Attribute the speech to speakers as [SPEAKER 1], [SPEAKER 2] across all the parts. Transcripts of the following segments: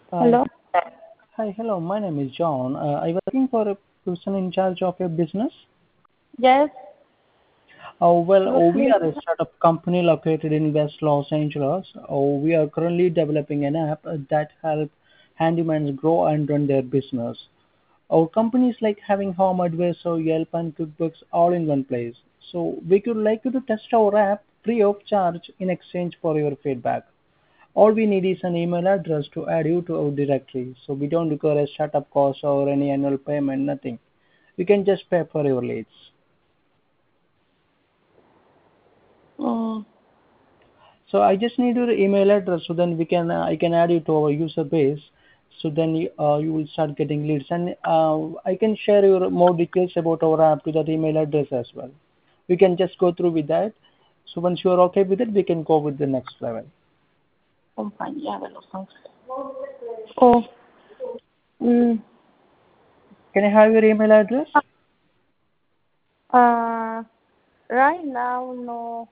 [SPEAKER 1] Hi.
[SPEAKER 2] Hello?
[SPEAKER 1] Hi, hello. My name is John. I was looking for a person in charge of a business.
[SPEAKER 2] Yes,
[SPEAKER 1] We
[SPEAKER 2] Rosalie.
[SPEAKER 1] are a startup company located in West Los Angeles. We are currently developing an app that helps handymen grow and run their business. Our company is like having home advisor, Yelp, and QuickBooks all in one place. So we could like you to test our app free of charge in exchange for your feedback. All we need is an email address to add you to our directory. So we don't require a startup cost or any annual payment, nothing. You can just pay for your leads.
[SPEAKER 2] Mm,
[SPEAKER 1] So I just need your email address so then I can add you to our user base. So then you will start getting leads and I can share your more details about our app to that email address as well. We can just go through with that. So once you are okay with it, we can go with the next level.
[SPEAKER 2] Compañía de Los Ángeles. Oh, mm,
[SPEAKER 1] Can I have your email address?
[SPEAKER 2] uh, right now, no,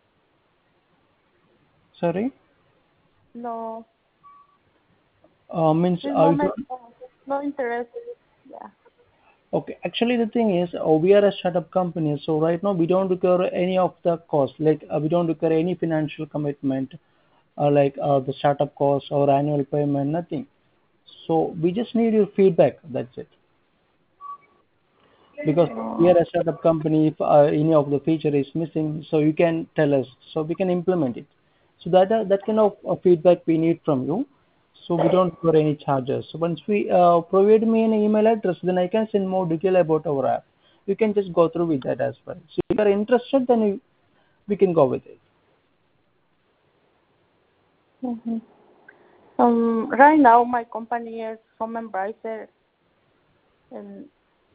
[SPEAKER 1] Sorry.
[SPEAKER 2] no.
[SPEAKER 1] Means
[SPEAKER 2] This
[SPEAKER 1] you
[SPEAKER 2] moment,
[SPEAKER 1] don't.
[SPEAKER 2] no interest. Yeah.
[SPEAKER 1] Okay. Actually, the thing is, we are a startup company, so right now we don't require any of the cost. Like we don't require any financial commitment, like the startup cost or annual payment, nothing. So we just need your feedback. That's it. Because we
[SPEAKER 2] Oh,
[SPEAKER 1] are a startup company, if any of the feature is missing, so you can tell us, so we can implement it. So that kind of feedback we need from you. So we don't require any charges. So once we provide me an email address, then I can send more detail about our app. You can just go through with that as well. So if you are interested, then we can go with it.
[SPEAKER 2] mhm. Right now, my company is Home Embracer, and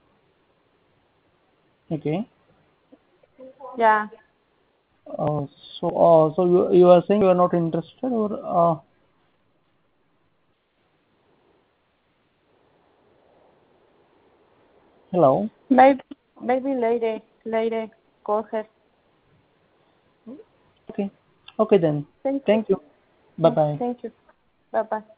[SPEAKER 1] Okay.
[SPEAKER 2] yeah,
[SPEAKER 1] Uh, so you are saying you are not interested, or hello?
[SPEAKER 2] maybe, maybe later, go ahead.
[SPEAKER 1] Okay. Okay then.
[SPEAKER 2] Thank you.
[SPEAKER 1] Thank you. Bye bye.
[SPEAKER 2] Thank you. Bye bye.